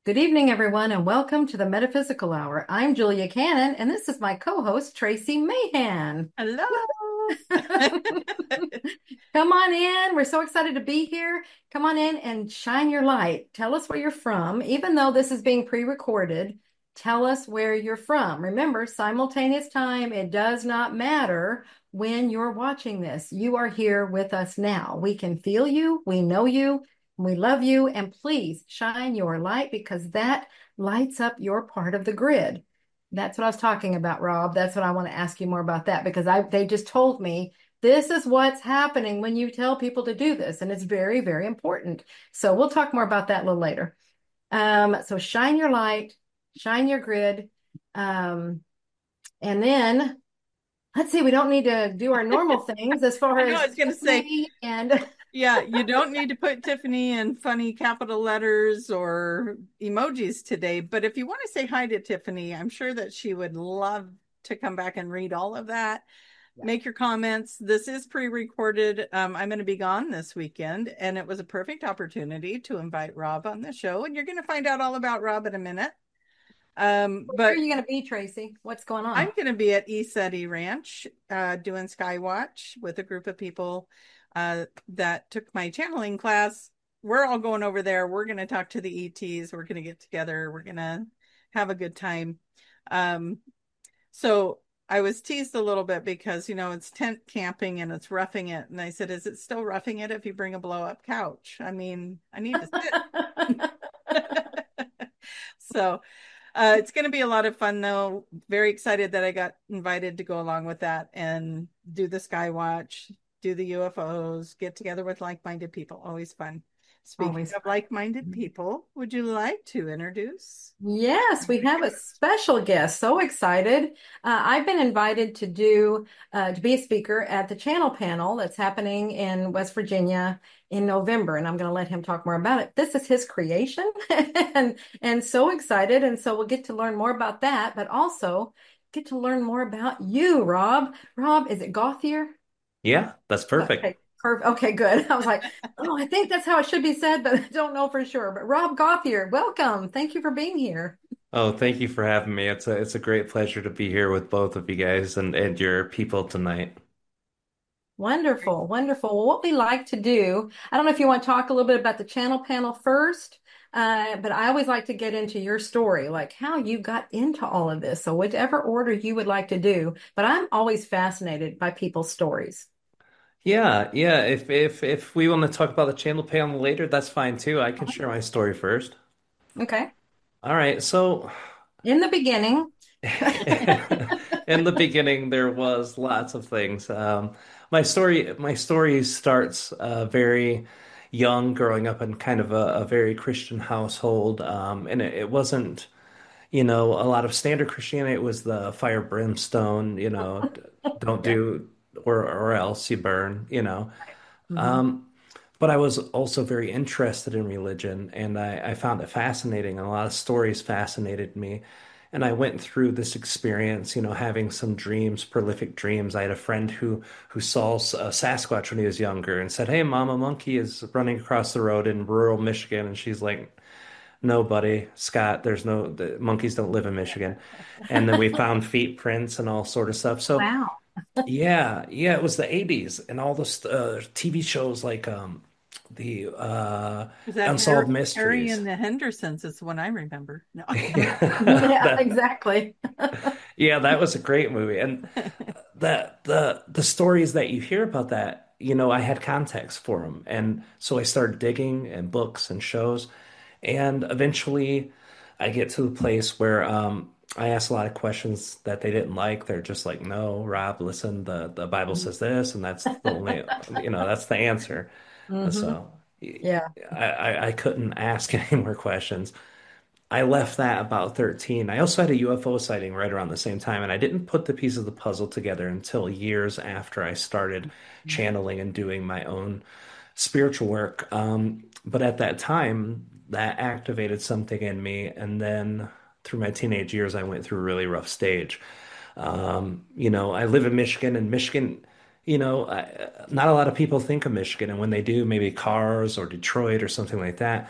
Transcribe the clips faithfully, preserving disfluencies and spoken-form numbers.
Good evening, everyone, and welcome to the Metaphysical Hour. I'm Julia Cannon, and this is my co-host, Tracy Mahan. Hello. Come on in. We're so excited to be here. Come on in and shine your light. Tell us where you're from. Even though this is being pre-recorded, tell us where you're from. Remember, simultaneous time, it does not matter when you're watching this. You are here with us now. We can feel you. We know you. We love you. And please shine your light because that lights up your part of the grid. That's what I was talking about, Rob. That's what I want to ask you more about that because I they just told me this is what's happening when you tell people to do this, and it's very, very important. So we'll talk more about that a little later. Um, so shine your light, shine your grid, um, and then let's see. We don't need to do our normal things as far I know I as was going to say, Tiffany and yeah, you don't need to put Tiffany in funny capital letters or emojis today, but if you want to say hi to Tiffany, I'm sure that she would love to come back and read all of that. Make your comments. This is pre-recorded. Um, I'm going to be gone this weekend, and it was a perfect opportunity to invite Rob on the show, and you're going to find out all about Rob in a minute. Um, where are but you going to be, Tracy? What's going I'm on? going to be at ECETI Ranch uh, doing Skywatch with a group of people uh, that took my channeling class. We're all going over there. We're going to talk to the E Ts. We're going to get together. We're going to have a good time. Um, so I was teased a little bit because, you know, it's tent camping and it's roughing it. And I said, is it still roughing it if you bring a blow up couch? I mean, I need to sit. So uh, it's going to be a lot of fun, though. Very excited that I got invited to go along with that and do the Skywatch, do the U F Os, get together with like-minded people. Always fun. Speaking Always of like-minded fun. people, would you like to introduce? Yes, we have a special guest. So excited. Uh, I've been invited to do uh, to be a speaker at the channel panel that's happening in West Virginia in November, and I'm going to let him talk more about it. This is his creation, and and so excited. And so we'll get to learn more about that, but also get to learn more about you, Rob. Rob, is it Gauthier? Yeah, that's perfect. Okay, perfect. Okay, good. I was like, oh, I think that's how it should be said, but I don't know for sure. But Rob Gauthier, welcome. Thank you for being here. Oh, thank you for having me. It's a it's a great pleasure to be here with both of you guys and and your people tonight. Wonderful, wonderful. Well, what we like to do, I don't know if you want to talk a little bit about the channel panel first, uh, but I always like to get into your story, like how you got into all of this. So whichever order you would like to do, but I'm always fascinated by people's stories. Yeah, yeah. If if if we want to talk about the channel panel later, that's fine too. I can share my story first. Okay. All right. So In the beginning. in the beginning, there was lots of things. Um, my story my story starts uh, very young, growing up in kind of a, a very Christian household, um, and it, it wasn't. You know, a lot of standard Christianity. It was the fire brimstone, you know, d- don't Yeah. do or or else you burn, you know. Mhm. Um, but I was also very interested in religion and I, I found it fascinating and a lot of stories fascinated me. And I went through this experience, you know, having some dreams, prolific dreams. I had a friend who who saw a Sasquatch when he was younger and said, "Hey, Mama Monkey is running across the road in rural Michigan." And she's like, "No, buddy, Scott, there's no the monkeys don't live in Michigan." And then we found feet prints and all sort of stuff. So Wow. yeah, yeah, it was the eighties and all those uh, T V shows like um the uh Is that Harry, Unsolved Harry Mysteries. and the Hendersons? Is the one I remember. No. Yeah, That exactly. yeah, that was a great movie. And the the the stories that you hear about that, you know, I had context for them. And so I started digging in books and shows. And eventually I get to the place where um, I ask a lot of questions that they didn't like. They're just like, no, Rob, listen, the, the Bible says this, and that's the only, you know, that's the answer. Hmm. So Yeah. I, I, I couldn't ask any more questions. I left that about thirteen. I also had a U F O sighting right around the same time, and I didn't put the pieces of the puzzle together until years after I started channeling and doing my own spiritual work. Um, but at that time, that activated something in me. And then through my teenage years, I went through a really rough stage. Um, you know, I live in Michigan, and Michigan, you know, I, not a lot of people think of Michigan. And when they do, maybe cars or Detroit or something like that.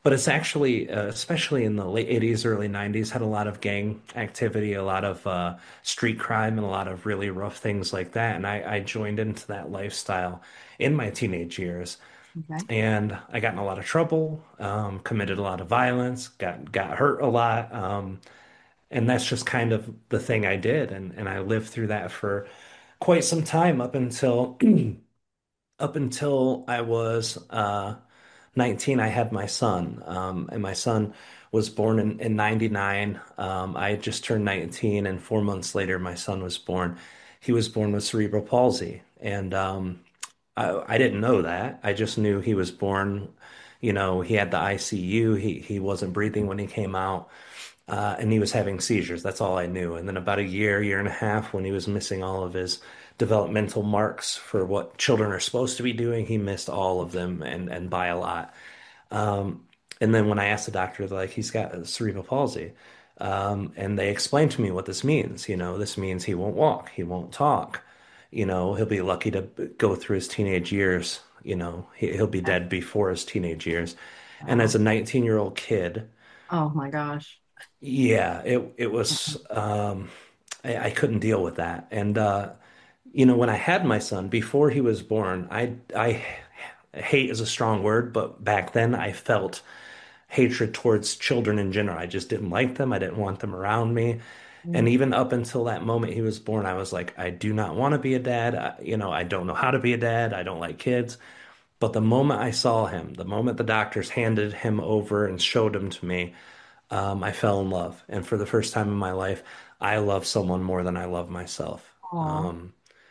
But it's actually, uh, especially in the late eighties, early nineties, had a lot of gang activity, a lot of uh, street crime, and a lot of really rough things like that. And I, I joined into that lifestyle in my teenage years. Okay. And I got in a lot of trouble, um, committed a lot of violence, got got hurt a lot. Um, and that's just kind of the thing I did. And, and I lived through that for quite some time up until up until I was uh, nineteen. I had my son, um, and my son was born in, in ninety-nine. Um, I had just turned nineteen, and four months later, my son was born. He was born with cerebral palsy, and um, I, I didn't know that. I just knew he was born. You know, he had the I C U. He he wasn't breathing when he came out, uh, and he was having seizures. That's all I knew. And then about a year, year and a half, when he was missing all of his developmental marks for what children are supposed to be doing, he missed all of them, and and by a lot. Um, and then when I asked the doctor, they're like, he's got cerebral palsy. Um, and they explained to me what this means. You know, this means he won't walk, he won't talk. You know, he'll be lucky to b- go through his teenage years. You know, he, he'll be Yeah. dead before his teenage years. And as Wow. a nineteen year old kid, Oh my gosh. yeah, it it was um, I, I couldn't deal with that. And uh, you know, when I had my son before he was born, I I hate is a strong word, but back then I felt hatred towards children in general. I just didn't like them. I didn't want them around me. And Mm. even up until that moment he was born, I was like, I do not want to be a dad. I, you know, I don't know how to be a dad. I don't like kids. But the moment I saw him, the moment the doctors handed him over and showed him to me, um, I fell in love. And for the first time in my life, I love someone more than I love myself. Aw. Um,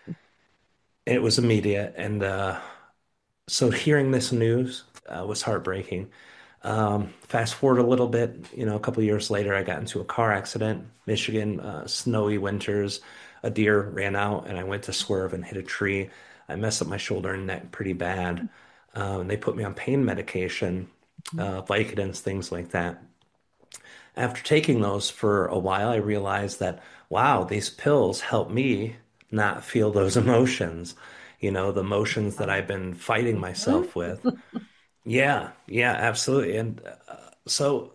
it was immediate. And uh, so hearing this news uh, was heartbreaking. Um, fast forward a little bit, you know, a couple years later, I got into a car accident, Michigan, uh, snowy winters. A deer ran out, and I went to swerve and hit a tree. I messed up my shoulder and neck pretty bad. Um, and they put me on pain medication, uh, Vicodins, things like that. After taking those for a while, I realized that, wow, these pills help me not feel those emotions, you know, the emotions that I've been fighting Mhm. myself with. Yeah, yeah, absolutely. And uh, so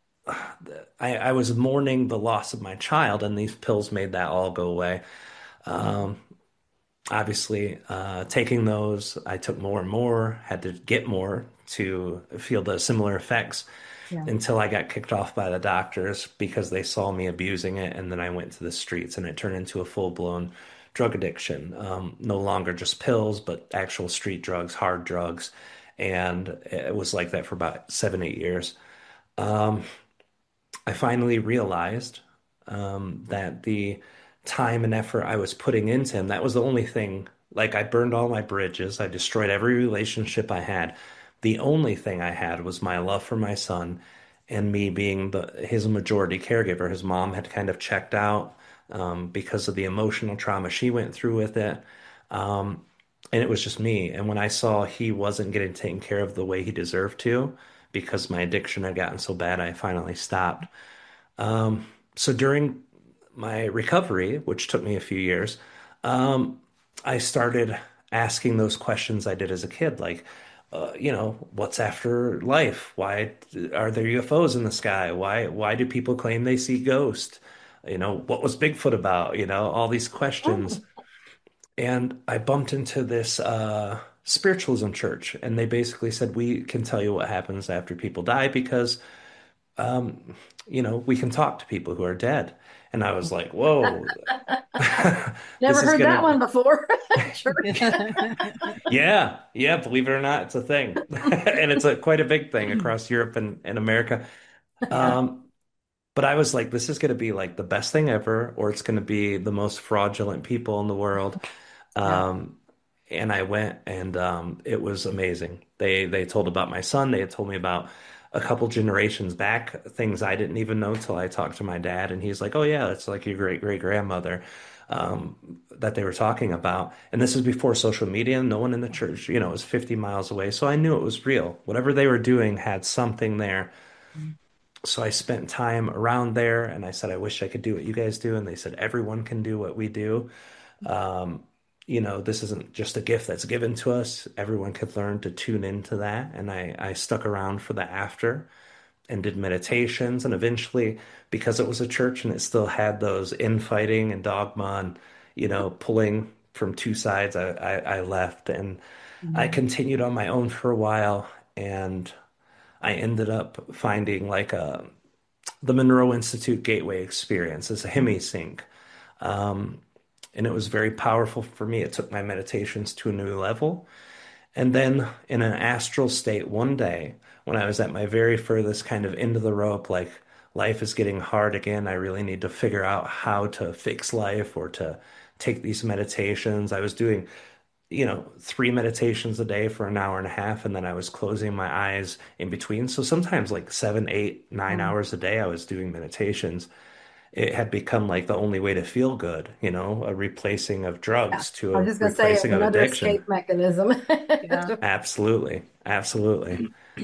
I, I was mourning the loss of my child, and these pills made that all go away. Um, obviously, uh, taking those, I took more and more, had to get more to feel the similar effects Yeah. until I got kicked off by the doctors because they saw me abusing it. And then I went to the streets, and it turned into a full-blown drug addiction. Um, no longer just pills, but actual street drugs, hard drugs. And it was like that for about seven, eight years. Um, I finally realized um, that the time and effort I was putting into him, that was the only thing. Like, I burned all my bridges, I destroyed every relationship I had. The only thing I had was my love for my son and me being the his majority caregiver. His mom had kind of checked out um, because of the emotional trauma she went through with it. Um, and it was just me. And when I saw he wasn't getting taken care of the way he deserved to, because my addiction had gotten so bad, I finally stopped. Um, so during my recovery, which took me a few years, um, I started asking those questions I did as a kid, like, uh, you know, what's after life? Why are there U F Os in the sky? Why why do people claim they see ghosts? You know, what was Bigfoot about? You know, all these questions. Oh. And I bumped into this uh, spiritualism church, and they basically said, we can tell you what happens after people die because um, you know, we can talk to people who are dead. And I was like, whoa, Never this is heard that gonna, one before. Church. yeah, yeah, believe it or not, it's a thing. And it's a quite a big thing across Europe and, and America. Yeah. Um, but I was like, this is gonna be like the best thing ever, or it's gonna be the most fraudulent people in the world. Yeah. Um, and I went, and um, it was amazing. They they told about my son. They had told me about a couple generations back things I didn't even know till I talked to my dad, and he's like, "Oh yeah, that's like your great great grandmother." Um, that they were talking about. And this is before social media. No one in the church, you know, it was fifty miles away. So I knew it was real. Whatever they were doing had something there. So I spent time around there, and I said, I wish I could do what you guys do. And they said, everyone can do what we do. Um, you know, this isn't just a gift that's given to us. Everyone could learn to tune into that. And I, I stuck around for the after and did meditations. And eventually, because it was a church and it still had those infighting and dogma and, you know, pulling from two sides, I, I, I left and I Mhm. continued on my own for a while. And I ended up finding like a the Monroe Institute Gateway Experience as a HemiSync. Um, and it was very powerful for me. It took my meditations to a new level. And then in an astral state one day, when I was at my very furthest kind of end of the rope, like life is getting hard again, I really need to figure out how to fix life or to take these meditations. I was doing, you know, three meditations a day for an hour and a half, and then I was closing my eyes in between. So sometimes like seven, eight, nine Um, hours a day, I was doing meditations. It had become like the only way to feel good, you know, a replacing of yeah. drugs to I a was just going to say replacing of another addiction. escape mechanism. Yeah. Absolutely. Absolutely.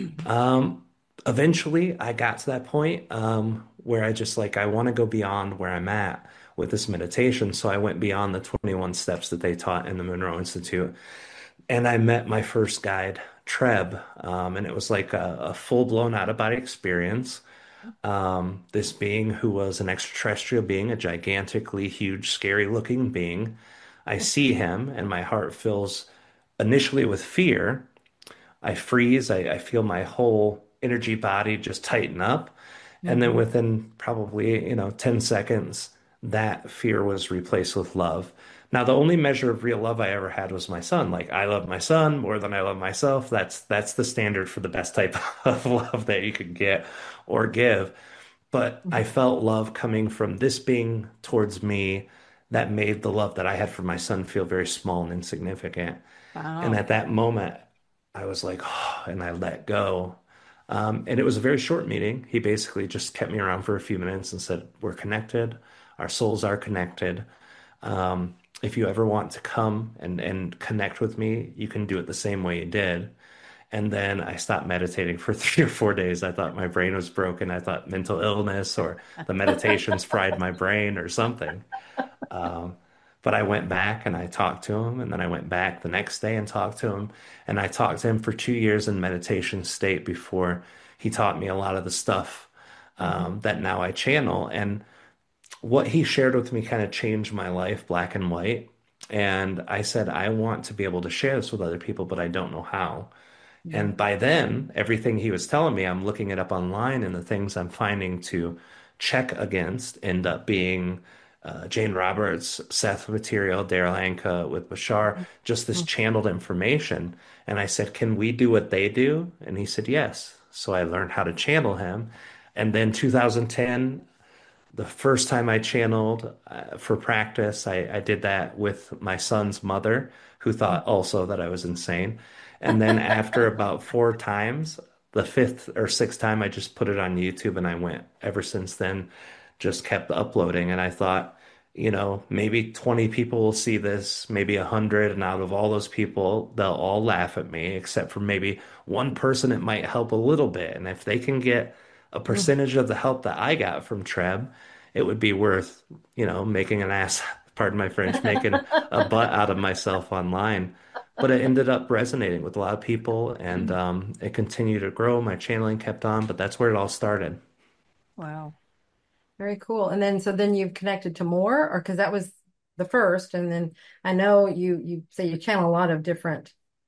Um, Eventually I got to that point um where I just like I want to go beyond where I'm at with this meditation. So I went beyond the twenty-one steps that they taught in the Monroe Institute. And I met my first guide, Treb. Um, and it was like a, a full-blown out-of-body experience. Um, this being who was an extraterrestrial being, a gigantically huge, scary looking being. I see him and my heart fills initially with fear. I freeze. I, I feel my whole energy body just tighten up. And then Mhm. within probably, you know, ten seconds, that fear was replaced with love. Now, the only measure of real love I ever had was my son. Like I love my son more than I love myself. That's that's the standard for the best type of love that you could get or give. But I felt love coming from this being towards me that made the love that I had for my son feel very small and insignificant. And Wow. at that moment, I was like, oh, and I let go. Um, and it was a very short meeting. He basically just kept me around for a few minutes and said, we're connected. Our souls are connected. Um, if you ever want to come and, and connect with me, you can do it the same way you did. And then I stopped meditating for three or four days. I thought my brain was broken. I thought mental illness or the meditations fried my brain or something. Um, but I went back and I talked to him, and then I went back the next day and talked to him. And I talked to him for two years in meditation state before he taught me a lot of the stuff Mhm. um, that now I channel. And what he shared with me kind of changed my life, black and white. And I said, I want to be able to share this with other people, but I don't know how. And Mhm. by then, everything he was telling me, I'm looking it up online, and the things I'm finding to check against end up being uh, Jane Roberts, Seth material, Daryl Anka with Bashar, just this Mhm. channeled information. And I said, can we do what they do? And he said, yes. So I learned how to channel him. And then two thousand ten, the first time I channeled uh, for practice, I, I did that with my son's mother, who thought also that I was insane. And then after about four times, the fifth or sixth time, I just put it on YouTube and I went ever since then, just kept uploading. And I thought, you know, maybe twenty people will see this, maybe one hundred. And out of all those people, they'll all laugh at me, except for maybe one person, it might help a little bit. And if they can get a Mhm. percentage of the help that I got from Treb, it would be worth, you know, making an ass, pardon my French, making a butt out of myself online. But it ended up resonating with a lot of people and um, it continued to grow. My channeling kept on, but that's where it all started. Wow. Very cool. And then so then you've connected to more, or because that was the first, and then I know you you say you channel a lot of different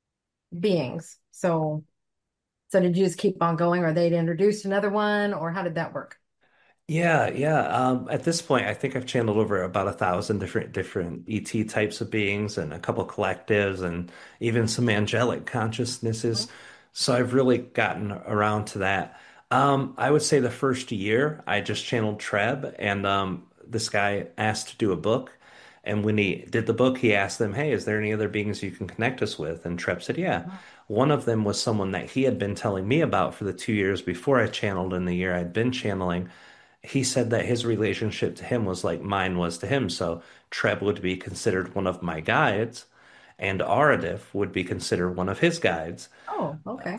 beings. So so did you just keep on going, or they'd introduced another one, or how did that work? Yeah, yeah. Um, at this point, I think I've channeled over about a thousand different different E T types of beings and a couple collectives and even some angelic consciousnesses. So I've really gotten around to that. Um, I would say the first year I just channeled Treb, and um, this guy asked to do a book. And when he did the book, he asked them, "Hey, is there any other beings you can connect us with?" And Treb said, "Yeah." One of them was someone that he had been telling me about for the two years before I channeled in the year I'd been channeling. He said that his relationship to him was like mine was to him. So Treb would be considered one of my guides, and Aradif would be considered one of his guides. Oh, okay.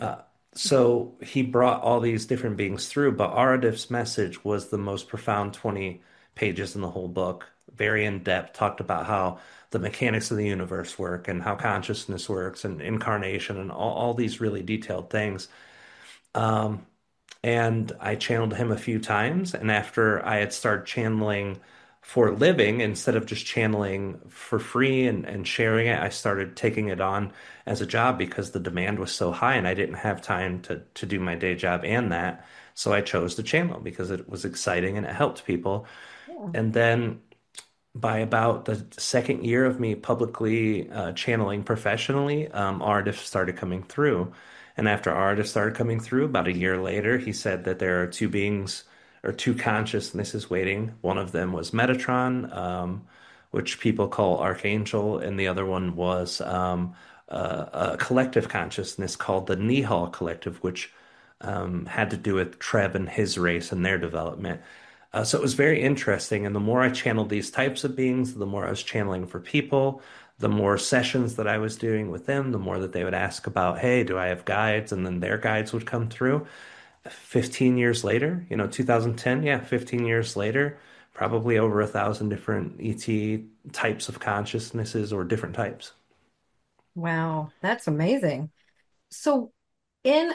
So he brought all these different beings through, but Aradif's message was the most profound twenty pages in the whole book, very in depth, talked about how the mechanics of the universe work and how consciousness works and incarnation and all, all these really detailed things. Um, and I channeled him a few times. And after I had started channeling for a living, instead of just channeling for free and, and sharing it, I started taking it on as a job because the demand was so high and I didn't have time to, to do my day job and that. So I chose to channel because it was exciting and it helped people. Yeah. And then by about the second year of me publicly uh, channeling professionally, um, Ardif started coming through. And after Ardif started coming through, about a year later, he said that there are two beings or two consciousnesses waiting. One of them was Metatron, um, which people call Archangel, and the other one was um, a, a collective consciousness called the Nihal Collective, which um, had to do with Treb and his race and their development. Uh, so it was very interesting. And the more I channeled these types of beings, the more I was channeling for people, the more sessions that I was doing with them, the more that they would ask about, hey, do I have guides? And then their guides would come through. fifteen years later, you know, two thousand ten, yeah, fifteen years later, probably over a thousand different E T types of consciousnesses or different types. Wow, that's amazing. So, in,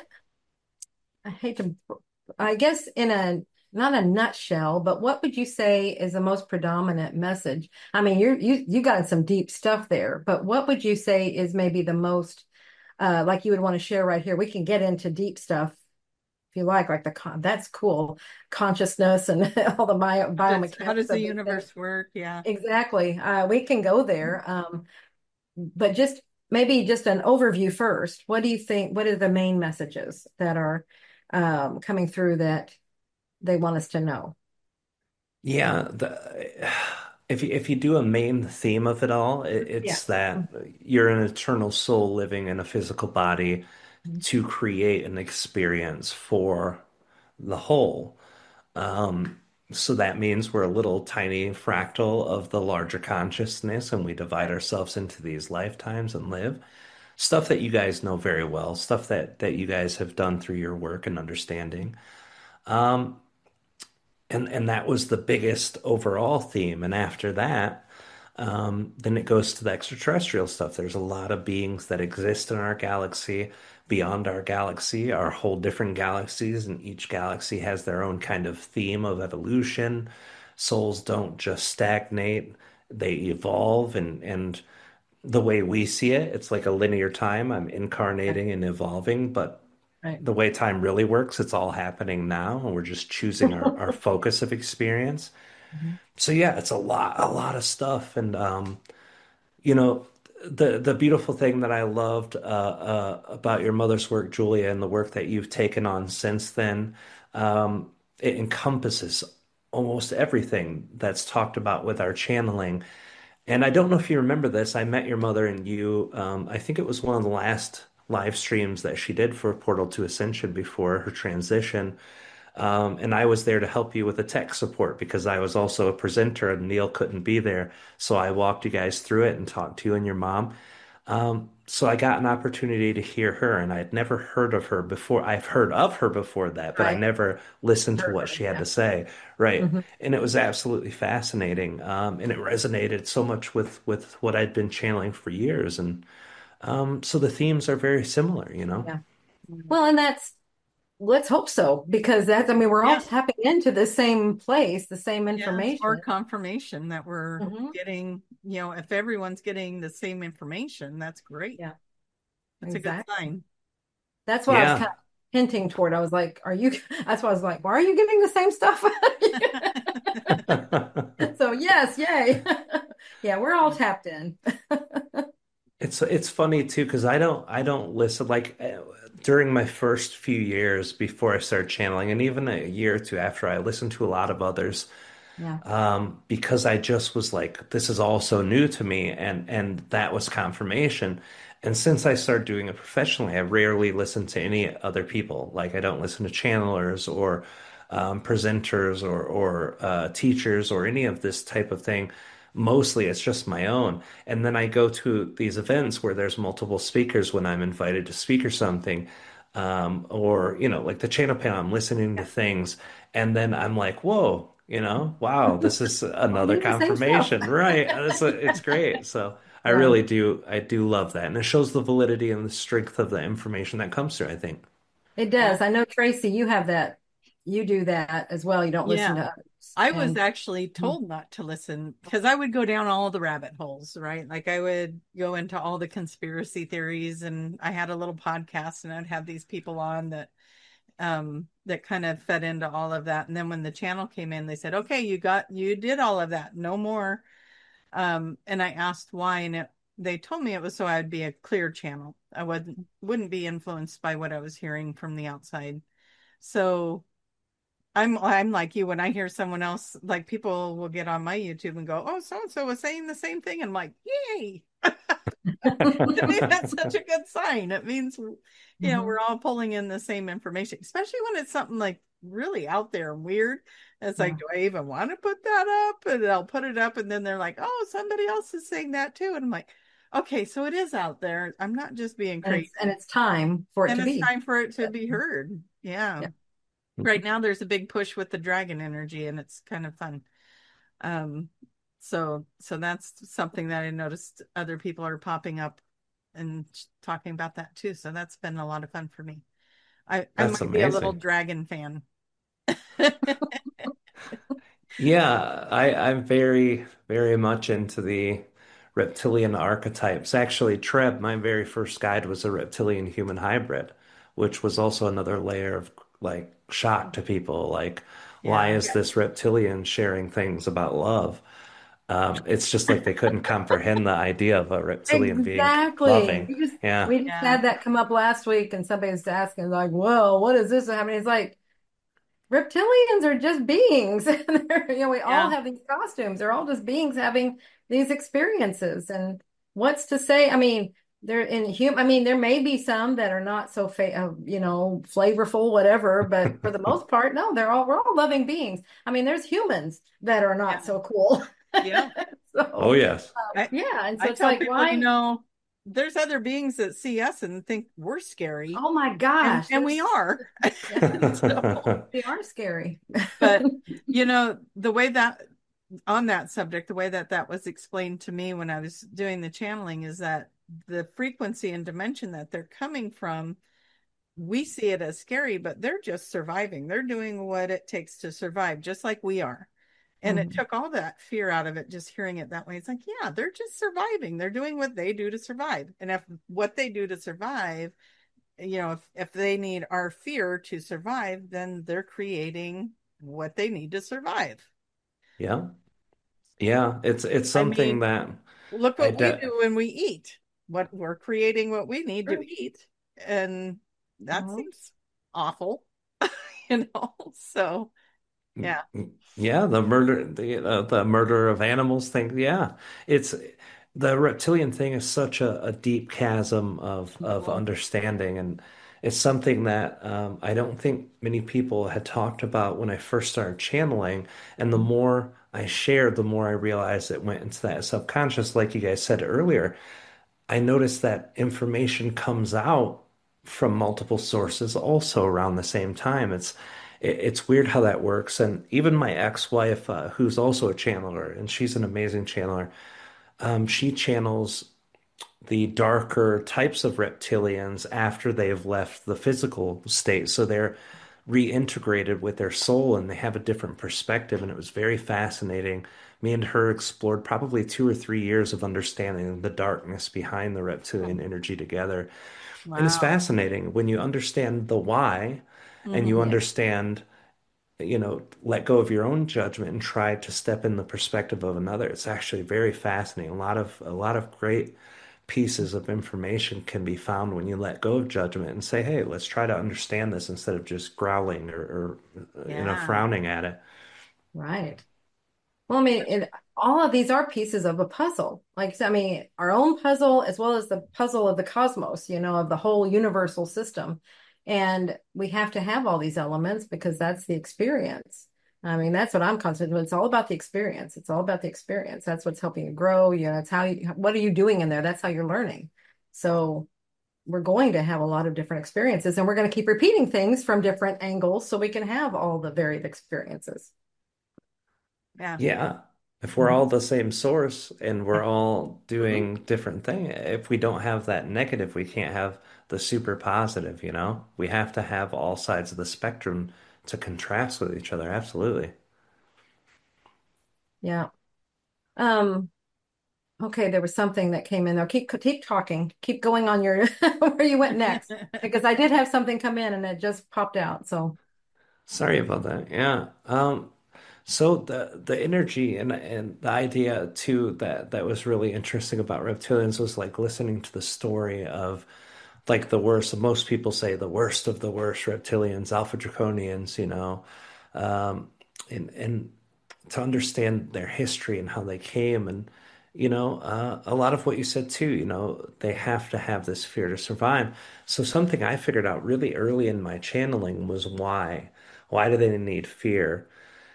I hate to, I guess in a, not a nutshell, but what would you say is the most predominant message? I mean, you're, you, you got some deep stuff there, but what would you say is maybe the most, uh, like you would want to share right here? We can get into deep stuff if you like, like the con that's cool, consciousness and all the bio How does, how biomechanics does the of it. universe work? Yeah. Exactly. Uh, we can go there. Um, but just maybe just an overview first. What do you think? What are the main messages that are um, coming through that they want us to know? Yeah, the, if you, if you do a main theme of it all, it, Yeah. it's that you're an eternal soul living in a physical body Mhm. to create an experience for the whole. Um, so that means we're a little tiny fractal of the larger consciousness, and we divide Right. ourselves into these lifetimes and live. Stuff that you guys know very well, stuff that that you guys have done through your work and understanding. Um, and and that was the biggest overall theme. And after that, um, then it goes to the extraterrestrial stuff. There's a lot of beings that exist in our galaxy, beyond our galaxy, our whole different galaxies, and each galaxy has their own kind of theme of evolution. Souls don't just stagnate, they evolve, and and the way we see it, it's like a linear time. I'm Okay. incarnating and evolving, but Right. the way time really works, it's all happening now, and we're just choosing our, our focus of experience. Mhm. So yeah, it's a lot, a lot of stuff. And um, you know, the the beautiful thing that I loved uh, uh, about your mother's work, Julia, and the work that you've taken on since then, um, it encompasses almost everything that's talked about with our channeling. And I don't know if you remember this. I met your mother and you. Um, I think it was one of the last live streams that she did for Portal to Ascension before her transition. Um, and I was there to help you with the tech support because I was also a presenter and Neil couldn't be there. So I walked you guys through it and talked to you and your mom. Um, so I got an opportunity to hear her, and I'd never heard of her before. I've heard of her before that, but I Right. never listened to Heard what her. she had Yeah. to say. Right. Hmm. And it was absolutely fascinating. Um, and it resonated so much with with what I'd been channeling for years. And um, so the themes are very similar, you know? Yeah. Well, and that's, let's hope so, because that's, I mean, we're all Yeah. tapping into the same place, the same Yeah. It's more information. confirmation that we're Hmm. getting, you know, if everyone's getting the same information, that's great. Yeah, That's a good exactly. sign. That's what I was kind Yeah. of hinting toward. I was like, are you, that's why I was like, why are you getting the same stuff? So yes, yay. Yeah, we're all tapped in. It's it's funny too because I don't I don't listen like uh, during my first few years before I started channeling and even a year or two after I listened to a lot of others Yeah. um, because I just was like this is all so new to me and and that was confirmation. And since I started doing it professionally, I rarely listen to any other people. Like I don't listen to channelers or um, presenters or or uh, teachers or any of this type of thing. Mostly it's just my own. And then I go to these events where there's multiple speakers when I'm invited to speak or something. Um, or, you know, like the channel panel, I'm listening to things. And then I'm like, whoa, you know, wow, this is Well, another you're the same show. confirmation, right? It's, it's great. So I Right. really do, I do love that. And it shows the validity and the strength of the information that comes through, I think. It Yeah. does. I know, Tracy, you have that. You do that as well. You don't listen Yeah. to others. I was And actually told not to listen because I would go down all the rabbit holes, right? Like I would go into all the conspiracy theories, and I had a little podcast and I'd have these people on that um that kind of fed into all of that. And then when the channel came in, they said, "Okay, you got you did all of that. No more." Um and I asked why, and it they told me it was so I'd be a clear channel. I wouldn't wouldn't be influenced by what I was hearing from the outside. So I'm I'm like you when I hear someone else, like people will get on my YouTube and go, "Oh, so and so was saying the same thing." And I'm like, "Yay." To me, that's such a good sign. It means, you know, Mhm. we're all pulling in the same information, especially when it's something like really out there and weird. It's like, Yeah. do I even want to put that up? And I'll put it up, and then they're like, "Oh, somebody else is saying that too." And I'm like, "Okay, so it is out there. I'm not just being And it's and crazy." it's time for it And to it's be. time for it to be heard. Yeah. Yeah. Right now, there's a big push with the dragon energy, and it's kind of fun. Um, so so that's something that I noticed other people are popping up and talking about that too. So that's been a lot of fun for me. I I That's might be a little amazing. dragon fan. Yeah, I, I'm very, very much into the reptilian archetypes. Actually, Treb, my very first guide was a reptilian human hybrid, which was also another layer of like shock to people. Like, why Yeah. is this reptilian sharing things about love? Um, it's just like they couldn't comprehend the idea of a reptilian being Exactly. loving. We just Yeah, we just Yeah. had that come up last week, and somebody was asking, like, "Well, what is this happening?" It's like reptilians are just beings. They're, you know, we all Yeah. have these costumes. They're all just beings having these experiences. And what's to say? I mean, they're in human. I mean, there may be some that are not so, fa uh, you know, flavorful, whatever. But for the most part, no, they're all we're all loving beings. I mean, there's humans that are not Yeah. so cool. Yeah. oh So, yes. um, I yeah, and so I it's tell like, people, you why? know, there's other beings that see us and think we're scary, Oh my and gosh, and we there's are. yeah, So, they are scary. but you know, the way that on that subject, the way that that was explained to me when I was doing the channeling is that the frequency and dimension that they're coming from, we see it as scary, but they're just surviving. They're doing what it takes to survive, just like we are. And it Mhm. took all that fear out of it, just hearing it that way. It's like, yeah, they're just surviving. They're doing what they do to survive. And if what they do to survive, you know, if, if they need our fear to survive, then they're creating what they need to survive. Yeah. Yeah, it's it's I something mean, that look I what we de do when we eat. What we're creating what we need to True. eat. And that Mhm. seems awful, you know. So yeah. yeah, the murder the uh, the murder of animals thing. Yeah. It's the reptilian thing is such a, a deep chasm of of Mhm. understanding, and it's something that um, I don't think many people had talked about when I first started channeling. And the more I shared, the more I realized it went into that subconscious, like you guys said earlier. I noticed that information comes out from multiple sources also around the same time. It's it- it's weird how that works. And even my ex-wife, uh, who's also a channeler, and she's an amazing channeler, um, she channels the darker types of reptilians after they've left the physical state. So they're reintegrated with their soul and they have a different perspective. And it was very fascinating. Me and her explored probably two or three years of understanding the darkness behind the reptilian energy together. And it's Wow. fascinating when you understand the why and you Hmm. Yeah. understand, you know, let go of your own judgment and try to step in the perspective of another. It's actually very fascinating. A lot of a lot of great pieces of information can be found when you let go of judgment and say, "Hey, let's try to understand this instead of just growling or, or you know, Yeah. frowning at it." Right. Well, I mean, it, all of these are pieces of a puzzle. Like, I mean, our own puzzle as well as the puzzle of the cosmos, you know, of the whole universal system. And we have to have all these elements because that's the experience. I mean, that's what I'm concentrating on. It's all about the experience. It's all about the experience. That's what's helping you grow. You know, it's how you, what are you doing in there? That's how you're learning. So we're going to have a lot of different experiences and we're going to keep repeating things from different angles so we can have all the varied experiences. Yeah. Yeah. If we're Mhm. all the same source and we're all Mhm. doing different thing, if we don't have that negative, we can't have the super positive, you know? We have to have all sides of the spectrum to contrast with each other. Absolutely. Yeah. Um, okay, there was something that came in there. Keep keep talking. Keep going on your where you went next. Because I did have something come in and it just popped out. So, Sorry about that. Yeah. Um, so the the energy and and the idea too that that was really interesting about reptilians was like listening to the story of like the worst. Most people say the worst of the worst reptilians, Alpha Draconians, you know, um, and and to understand their history and how they came, and you know, uh, a lot of what you said too. You know, they have to have this fear to survive. So something I figured out really early in my channeling was why. Why do they need fear?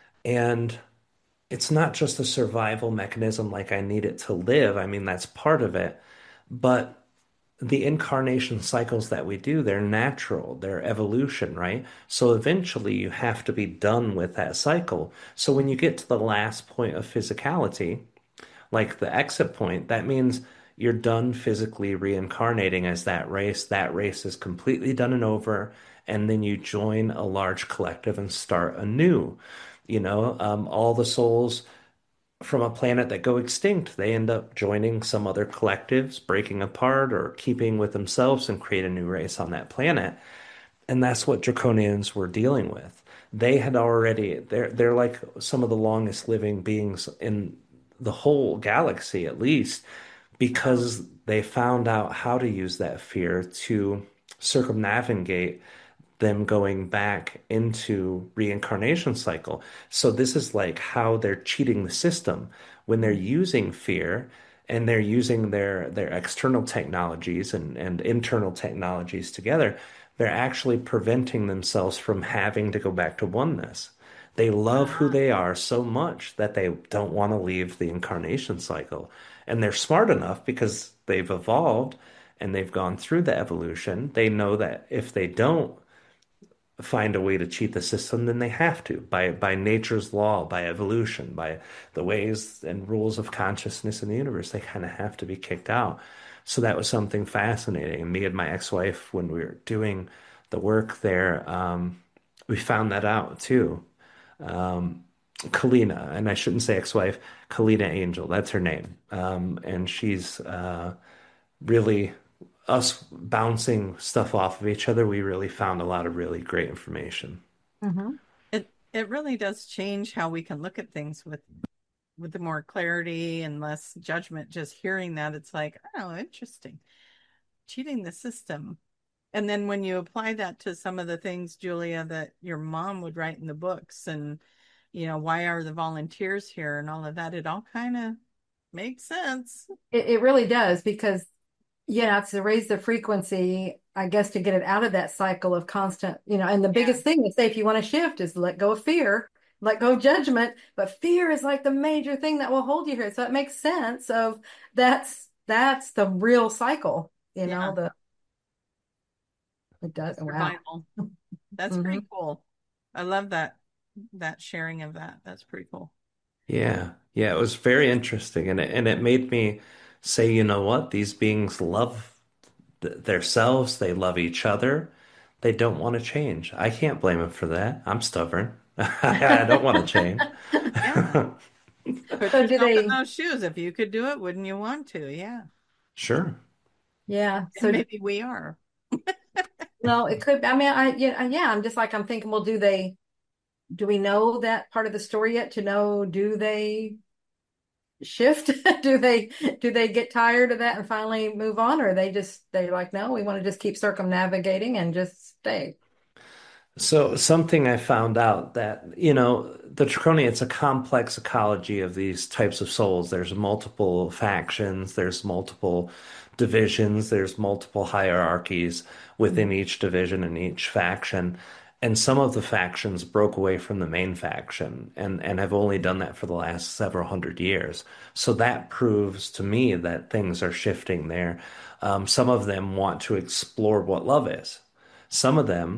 And it's not just a survival mechanism like I need it to live. I mean, that's part of it. But the incarnation cycles that we do, they're natural, they're evolution, right? So eventually you have to be done with that cycle. So when you get to the last point of physicality, like the exit point, that means you're done physically reincarnating as that race. That race is completely done and over, and then you join a large collective and start anew. You know, um, all the souls from a planet that go extinct. They end up joining some other collectives, breaking apart, or keeping with themselves and create a new race on that planet. And that's what Draconians were dealing with. They had already, they're, they're like some of the longest living beings in the whole galaxy, at least, Wow. because they found out how to use that fear to circumnavigate them going back into reincarnation cycle. So this is like how they're cheating the system when they're using fear and they're using their their external technologies and, and internal technologies together. They're actually preventing themselves from having to go back to oneness. They love who Ah, they are so much that they don't want to leave the incarnation cycle. And they're smart enough because they've evolved and they've gone through the evolution. They know that if they don't find a way to cheat the system, then they have to by by nature's law, by evolution, by the ways and rules of consciousness in the universe. They kind of have to be kicked out. So that was something fascinating. And me and my ex-wife, when we were doing the work there, um, we found that out too. Um, Kalina, and I shouldn't say ex-wife, Kalina Angel, that's her name. Um, and she's uh, really us bouncing stuff off of each other, we really found a lot of really great information. mhm. it it really does change how we can look at things with with the more clarity and less judgment. Just hearing that, it's like, oh, interesting. Cheating the system. And then when you apply that to some of the things, Julia, that your mom would write in the books and, you know, why are the volunteers here and all of that, it all kind of makes sense. It, it really does because, yeah, to raise the frequency, I guess to get it out of that cycle of constant, you know, and the Yeah. biggest thing to say if you want to shift is let go of fear, let go of judgment. But fear is like the major thing that will hold you here. So it makes sense of that's that's the real cycle, you know, Yeah. the it The does wow. survival. That's Hmm. pretty cool. I love that that sharing of that. That's pretty cool. Yeah, yeah, it was very interesting, and it, and it made me say, you know what? These beings love th themselves. They love each other. They don't want to change. I can't blame them for that. I'm stubborn. I don't want to change. Yeah. Put So do yourself in they, those shoes. If you could do it, wouldn't you want to? Yeah. Sure. yeah. And So maybe we are. well, it could, I mean, I yeah, yeah, I'm just like I'm thinking, well, do they do we know that part of the story yet to know do they shift? Do they do they get tired of that and finally move on, or they just they're like, no, we want to just keep circumnavigating and just stay. So something I found out that, you know, the Draconia, it's a complex ecology of these types of souls. There's multiple factions, there's multiple divisions, there's multiple hierarchies within Mhm. each division and each faction. And some of the factions broke away from the main faction and, and have only done that for the last several hundred years. So that proves to me that things are shifting there. Um, some of them want to explore what love is. Some of them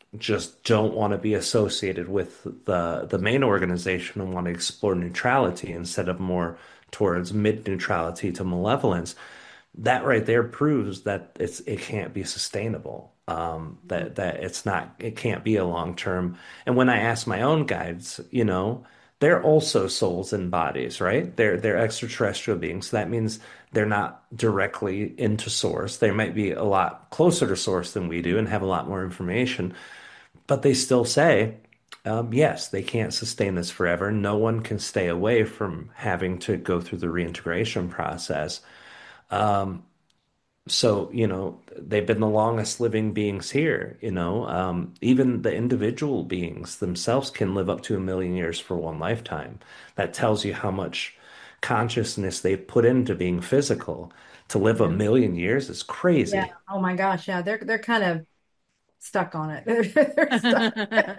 just don't want to be associated with the the main organization and want to explore neutrality instead of more towards mid neutrality to malevolence. That right there proves that it's it can't be sustainable. Um, that that it's not it can't be a long term. And when I ask my own guides, you know, they're also souls and bodies, right? They're they're extraterrestrial beings. So that means they're not directly into source. They might be a lot closer to source than we do and have a lot more information, but they still say, um, yes, they can't sustain this forever. No one can stay away from having to go through the reintegration process. Um, so, you know, they've been the longest living beings here, you know. Um, even the individual beings themselves can live up to a million years for one lifetime. That tells you how much consciousness they've put into being physical. To live a Yeah. million years is Yeah. crazy. Oh my gosh. Yeah. They're they're kind of stuck on it. They're, they're stuck.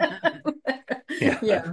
Yeah, Yeah.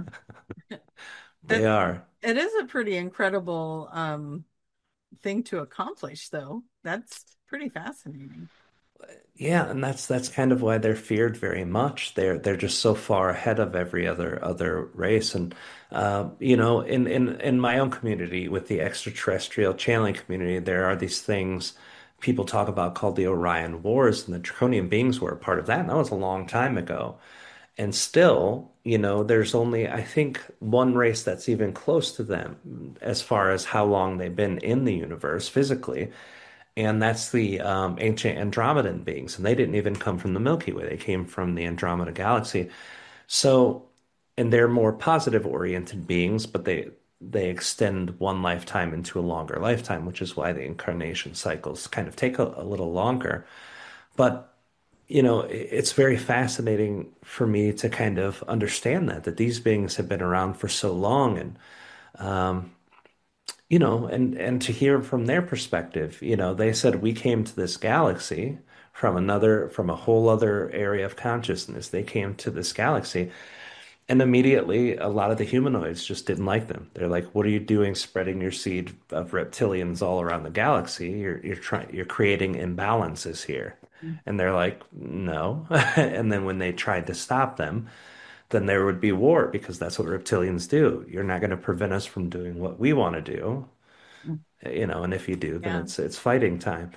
they It, are. it is a pretty incredible um, thing to accomplish, though. That's pretty fascinating. Yeah, and that's that's kind of why they're feared very much. They're they're just so far ahead of every other other race. And uh, you know, in in in my own community with the extraterrestrial channeling community, there are these things people talk about called the Orion Wars, and the Draconian beings were a part of that. And that was a long time ago. And still, you know, there's only, I think, one race that's even close to them as far as how long they've been in the universe physically, and that's the um, ancient Andromedan beings. And they didn't even come from the Milky Way. They came from the Andromeda galaxy. So, and they're more positive oriented beings, but they they extend one lifetime into a longer lifetime, which is why the incarnation cycles kind of take a, a little longer. But you know, it's very fascinating for me to kind of understand that that these beings have been around for so long, and um, you know, and and to hear from their perspective, you know, they said we came to this galaxy from another, from a whole other area of consciousness. They came to this galaxy, and immediately a lot of the humanoids just didn't like them. They're like, "What are you doing, spreading your seed of reptilians all around the galaxy? You're you're trying you're creating imbalances here." And they're like, "No." And then when they tried to stop them, then there would be war because that's what reptilians do. You're not going to prevent us from doing what we want to do, you know, and if you do, then Yeah. it's it's fighting time.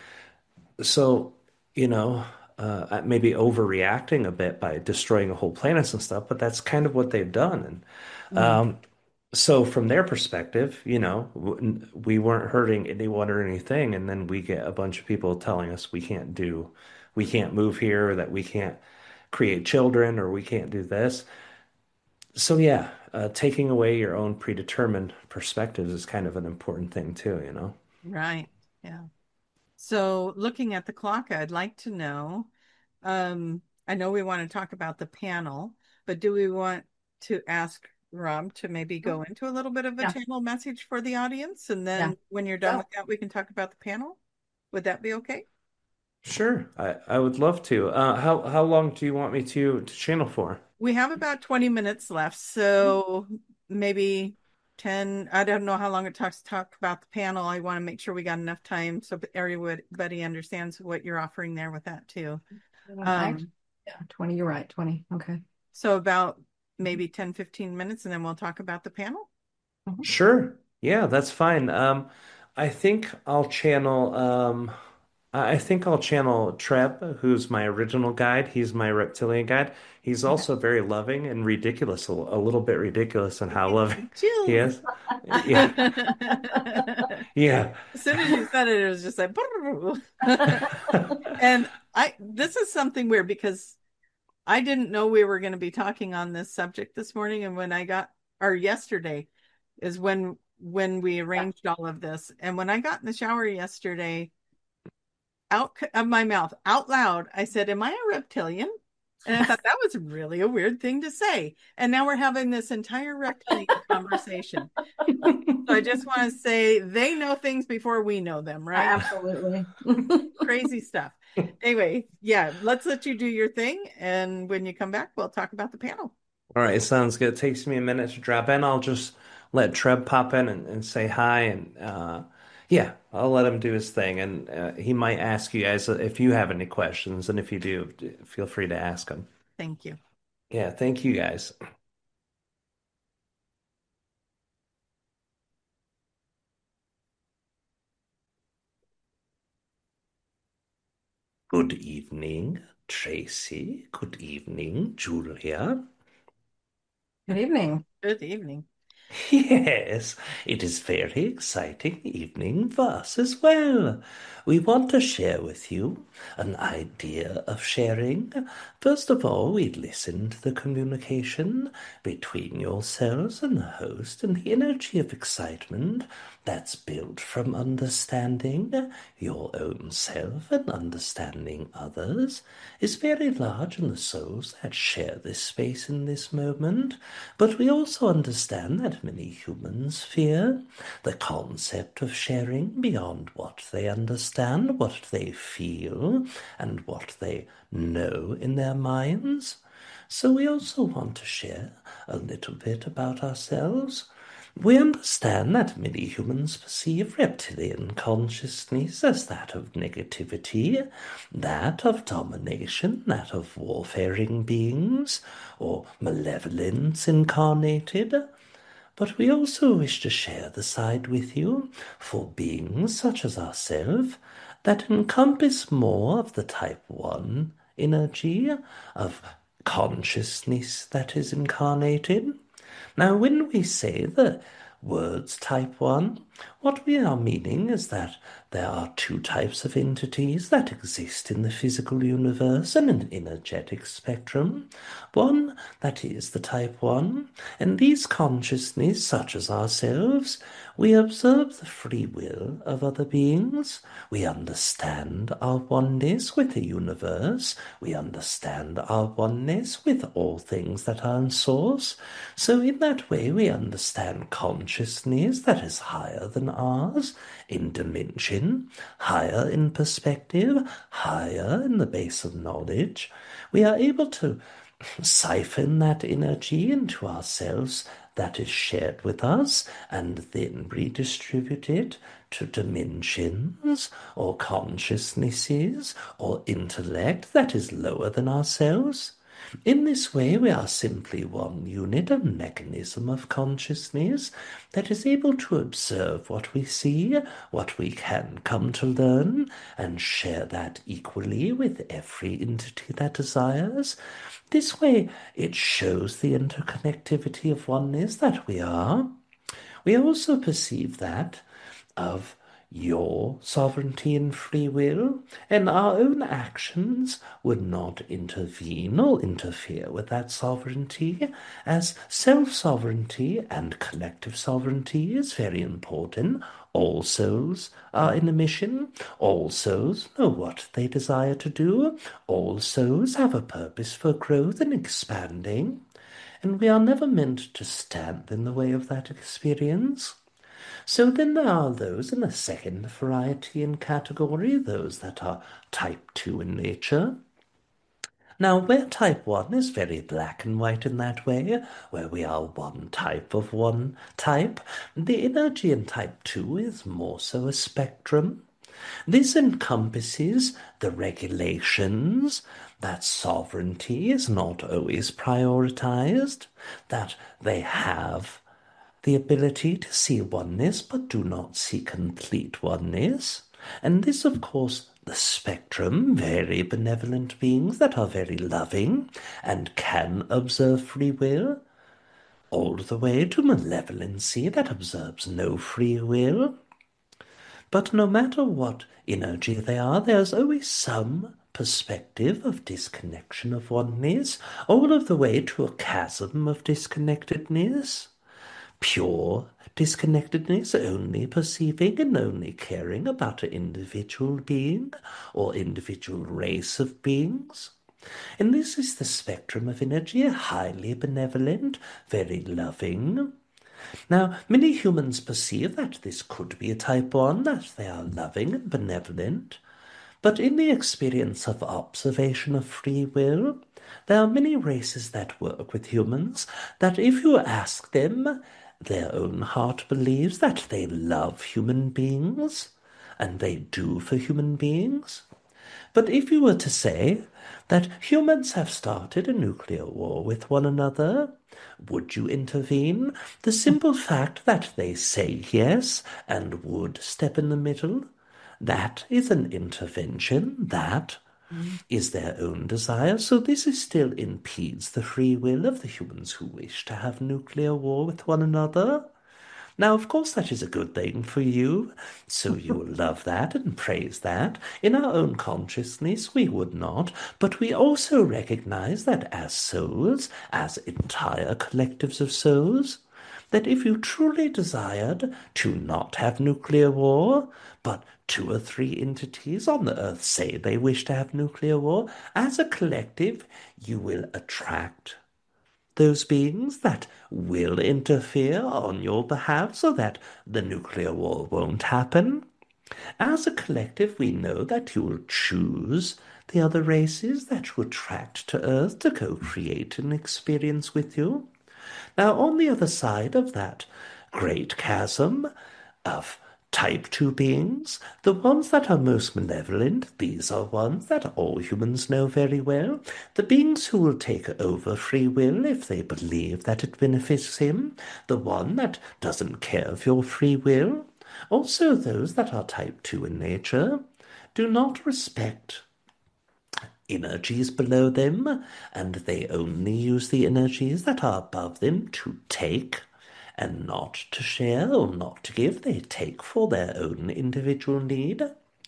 So, you know, uh, maybe overreacting a bit by destroying a whole planets and stuff, but that's kind of what they've done. And Mm. um, so, from their perspective, you know, w- we weren't hurting anyone or anything, and then we get a bunch of people telling us we can't do, we can't move here, or that we can't create children, or we can't do this. So, yeah, uh, taking away your own predetermined perspectives is kind of an important thing too, you know. Right. Yeah. So, looking at the clock, I'd like to know, um, I know we want to talk about the panel, but do we want to ask Rob to maybe go into a little bit of a Yeah. channel message for the audience? And Yeah. then when you're done So, with that, we can talk about the panel. Would that be okay? Sure, I, I would love to. Uh, how how long do you want me to to channel for? We have about twenty minutes left, so maybe ten. I don't know how long it talks to talk about the panel. I want to make sure we got enough time so everybody understands what you're offering there with that too. actually, Um, yeah, twenty, you're right, twenty. Okay. so about maybe ten, fifteen minutes, and then we'll talk about the panel. Mhm. Sure. Yeah, that's fine. Um, I think I'll channel um I I think I'll channel Treb, who's my original guide. He's my reptilian guide. He's Okay. also very loving and ridiculous, a, a little bit ridiculous in It how gives loving me he chills. is. Yeah. Yeah. As soon as you said it, it was just like, and I, this is something weird because I didn't know we were going to be talking on this subject this morning. And when I got, or yesterday is when, when we Yeah. arranged all of this. And when I got in the shower yesterday, out of my mouth, out loud, I said, "Am I a reptilian?" And I thought that was really a weird thing to say. And now we're having this entire reptilian conversation. So I just want to say they know things before we know them, right? Absolutely. Crazy stuff. Anyway, yeah, let's let you do your thing. And when you come back, we'll talk about the panel. All right, sounds good. It takes me a minute to drop in. I'll just let Treb pop in and, and say hi, and uh, yeah, I'll let him do his thing. And uh, he might ask you guys if you have any questions, and if you do, feel free to ask him. Thank you. Yeah, thank you guys. Good evening, Tracy. Good evening, Julia. Good evening. Good evening. Yes, it is very exciting evening for us as well. We want to share with you an idea of sharing. First of all, we listen to the communication between yourselves and the host and the energy of excitement that's built from understanding your own self and understanding others is very large in the souls that share this space in this moment. But we also understand that many humans fear the concept of sharing beyond what they understand, what they feel, and what they know in their minds. So we also want to share a little bit about ourselves. We understand that many humans perceive reptilian consciousness as that of negativity, that of domination, that of warfaring beings, or malevolence incarnated. But we also wish to share the side with you for beings such as ourselves that encompass more of the type one energy of consciousness that is incarnated. Now, when we say the words type one, what we are meaning is that there are two types of entities that exist in the physical universe and an energetic spectrum. One that is the type one, and these consciousness, such as ourselves, we observe the free will of other beings. We understand our oneness with the universe. We understand our oneness with all things that are in source. So in that way, we understand consciousness that is higher than ours in dimension, higher in perspective, higher in the base of knowledge. We are able to siphon that energy into ourselves that is shared with us and then redistribute it to dimensions or consciousnesses or intellect that is lower than ourselves. In this way, we are simply one unit, a mechanism of consciousness that is able to observe what we see, what we can come to learn, and share that equally with every entity that desires. This way, it shows the interconnectivity of oneness that we are. We also perceive that of your sovereignty and free will, and our own actions would not intervene or interfere with that sovereignty, as self-sovereignty and collective sovereignty is very important. All souls are in a mission. All souls know what they desire to do. All souls have a purpose for growth and expanding, and we are never meant to stand in the way of that experience. So then there are those in the second variety and category, those that are type two in nature. Now, where type one is very black and white in that way, where we are one type of one type, the energy in type two is more so a spectrum. This encompasses the regulations that sovereignty is not always prioritized, that they have the ability to see oneness but do not see complete oneness. And this, of course, the spectrum, very benevolent beings that are very loving and can observe free will, all the way to malevolency that observes no free will. But no matter what energy they are, there's always some perspective of disconnection of oneness, all of the way to a chasm of disconnectedness. Pure disconnectedness, only perceiving and only caring about an individual being or individual race of beings. And this is the spectrum of energy, highly benevolent, very loving. Now, many humans perceive that this could be a type one, that they are loving and benevolent. But in the experience of observation of free will, there are many races that work with humans that if you ask them, their own heart believes that they love human beings, and they do for human beings. But if you were to say that humans have started a nuclear war with one another, would you intervene? The simple fact that they say yes and would step in the middle, that is an intervention. That Mm. is their own desire. So this is still impedes the free will of the humans who wish to have nuclear war with one another. Now, of course, that is a good thing for you, so you will love that and praise that. In our own consciousness, we would not, but we also recognize that as souls, as entire collectives of souls, that if you truly desired to not have nuclear war, but two or three entities on the earth say they wish to have nuclear war, as a collective, you will attract those beings that will interfere on your behalf so that the nuclear war won't happen. As a collective, we know that you will choose the other races that you attract to Earth to co-create an experience with you. Now, on the other side of that great chasm of type two beings, the ones that are most malevolent, these are ones that all humans know very well. The beings who will take over free will if they believe that it benefits him, the one that doesn't care for your free will. Also those that are type two in nature do not respect energies below them, and they only use the energies that are above them to take and not to share or not to give. They take for their own individual need.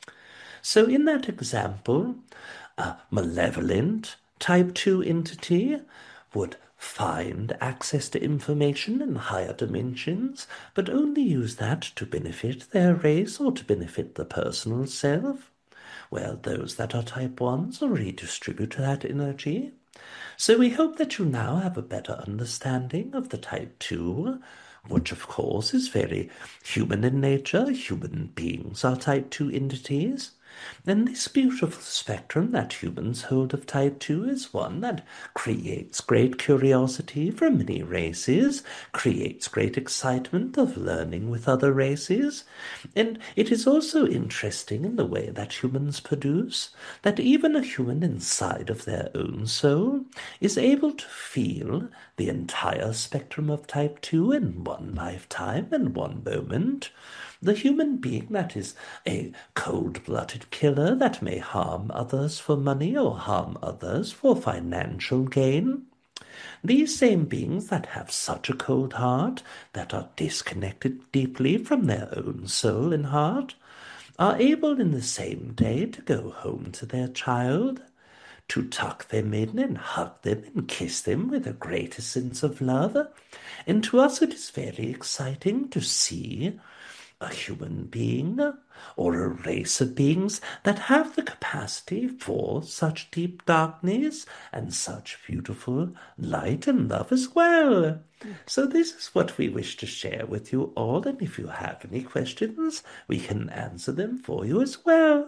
So in that example, a malevolent type two entity would find access to information in higher dimensions, but only use that to benefit their race or to benefit the personal self, while those that are type ones will redistribute that energy. So we hope that you now have a better understanding of the type two, which of course is very human in nature. Human beings are type two entities. And this beautiful spectrum that humans hold of type two is one that creates great curiosity for many races, creates great excitement of learning with other races, and it is also interesting in the way that humans produce, that even a human inside of their own soul is able to feel the entire spectrum of type two in one lifetime and one moment. The human being that is a cold-blooded killer that may harm others for money or harm others for financial gain. These same beings that have such a cold heart, that are disconnected deeply from their own soul and heart, are able in the same day to go home to their child, to tuck them in and hug them and kiss them with a greater sense of love. And to us it is very exciting to see a human being or a race of beings that have the capacity for such deep darkness and such beautiful light and love as well. So this is what we wish to share with you all, and if you have any questions, we can answer them for you as well.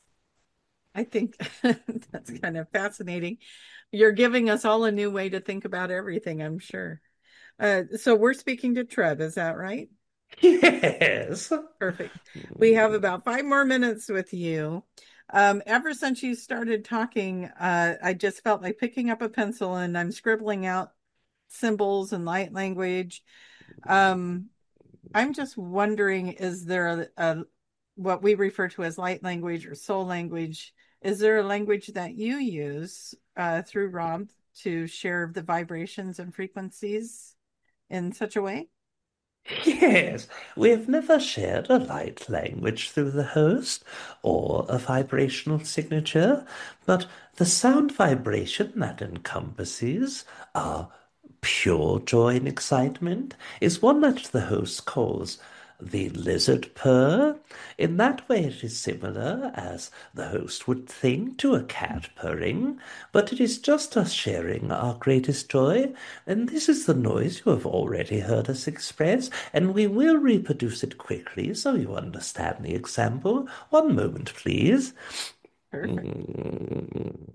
I think that's kind of fascinating. You're giving us all a new way to think about everything, I'm sure. Uh, so we're speaking to Trev, is that right? Yes. Perfect. We have about five more minutes with you. Um, ever since you started talking, uh, I just felt like picking up a pencil and I'm scribbling out symbols and light language. Um, I'm just wondering, is there a, a what we refer to as light language or soul language? Is there a language that you use uh, through Rob to share the vibrations and frequencies in such a way? Yes, we have never shared a light language through the host or a vibrational signature, but the sound vibration that encompasses our pure joy and excitement is one that the host calls the lizard purr. In that way, it is similar, as the host would think, to a cat purring, but it is just us sharing our greatest joy, and this is the noise you have already heard us express, and we will reproduce it quickly so you understand the example. One moment, please. Perfect. Mm.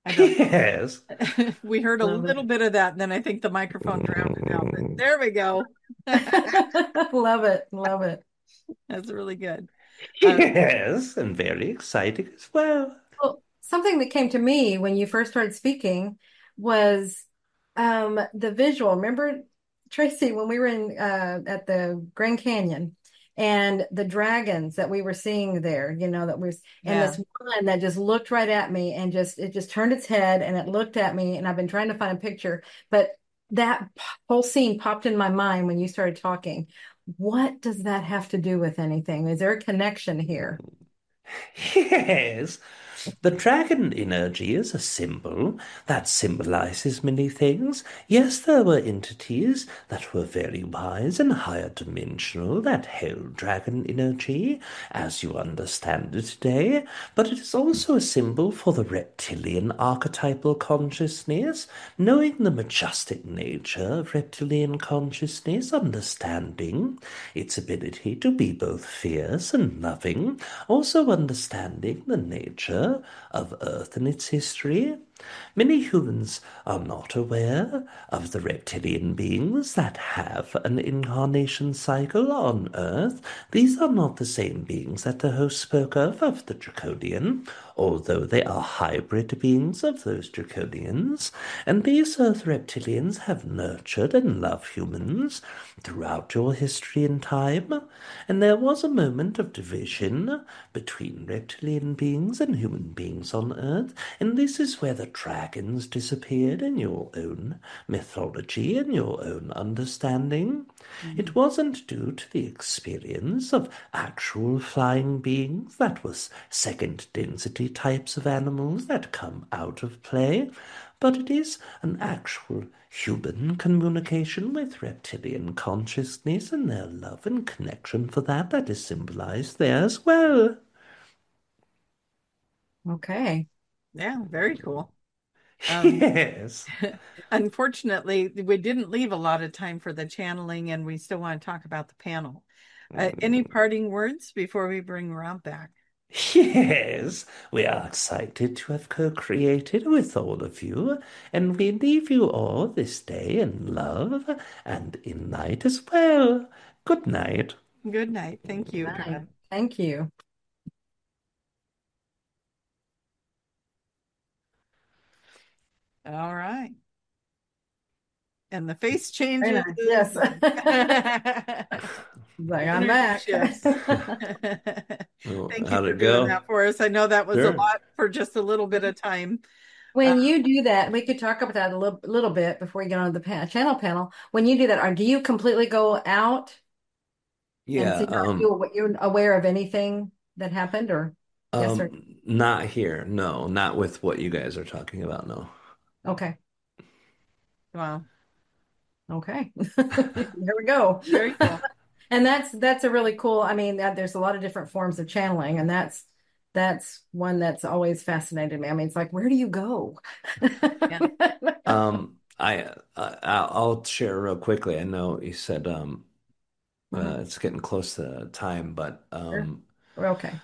I don't Yes. know. We heard a Love little it. bit of that, and then I think the microphone drowned it out. But there we go. Love it. Love it. That's really good. Uh, Yes, and very exciting as well. Well, something that came to me when you first started speaking was um, the visual. Remember, Tracy, when we were in uh, at the Grand Canyon and the dragons that we were seeing there, you know, that was, and yeah. this one that just looked right at me and just, it just turned its head and it looked at me. And I've been trying to find a picture, but that p- whole scene popped in my mind when you started talking. What does that have to do with anything? Is there a connection here? Yes, the dragon energy is a symbol that symbolizes many things. Yes, there were entities that were very wise and higher dimensional that held dragon energy, as you understand it today, but it is also a symbol for the reptilian archetypal consciousness, knowing the majestic nature of reptilian consciousness, understanding its ability to be both fierce and loving, also understanding the nature of Earth and its history. Many humans are not aware of the reptilian beings that have an incarnation cycle on Earth. These are not the same beings that the host spoke of, of the Dracodian, although they are hybrid beings of those Dracodians. And these Earth reptilians have nurtured and loved humans throughout your history and time. And there was a moment of division between reptilian beings and human beings on Earth, and this is where the dragons disappeared in your own mythology and your own understanding. Mhm. It wasn't due to the experience of actual flying beings that was second density types of animals that come out of play, but it is an actual human communication with reptilian consciousness and their love and connection for that that is symbolized there as well. Okay. Yeah, very cool. Um, Yes. unfortunately, we didn't leave a lot of time for the channeling, and we still want to talk about the panel. Uh, any Mm. parting words before we bring Rob back? Yes, we are excited to have co-created with all of you, and we leave you all this day in love and in night as well. Good night. Good night. Thank you, Nice. Rob. Thank you. All right. And the face Very changes. nice. Yes. Like, The I'm energy back. shifts. Oh, Thank you how'd for it doing go? that for us. I know that was a Sure. lot for just a little bit of time. Uh, When you do that, we could talk about that a little, little bit before we get on the pan channel panel. When you do that, are do you completely go out and Yeah, see? Are um, you you're aware of anything that happened, or yes or um, not here. No, not with what you guys are talking about, no. okay, wow. okay. There we go. Very cool. And that's that's a really cool. I mean, that, there's a lot of different forms of channeling, and that's that's one that's always fascinated me. I mean, it's like, where do you go? Yeah. Um, I, I I'll share real quickly. I know you said um uh, Mhm. it's getting close to time, but Sure. um Okay.